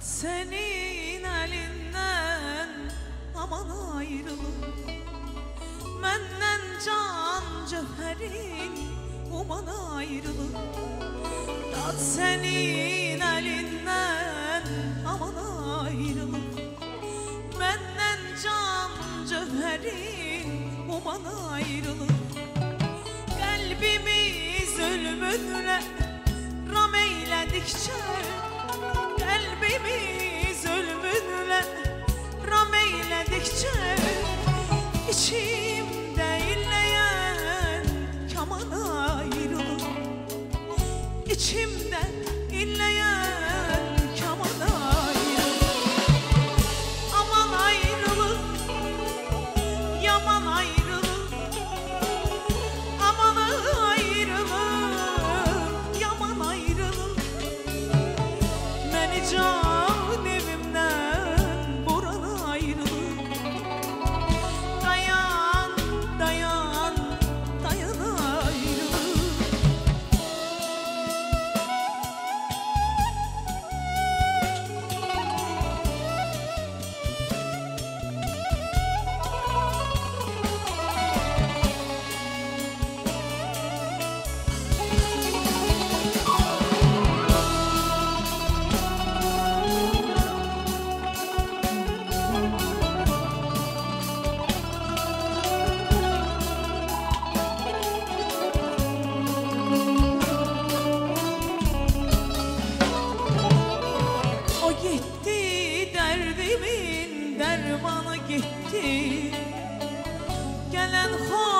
Senin elinden aman ayrılık, menden can cevherin uman ayrılık. Tat senin elinden aman ayrılık, menden can cevherin uman ayrılık. Kalbimiz ölümünle ram eyledikçe, kalbimiz ölümünle ram eyledikçe, içimde inleyen kaman ayrılık, içimde inleyen kaman ayrılık. Aman ayrılık, yaman ayrılık, aman ayrılık, yaman ayrılık. Beni can evimden vuran ayrılık. Dayan, dayan, dayan ayrılık. O gitti, derdimin dermanı gitti. Gelen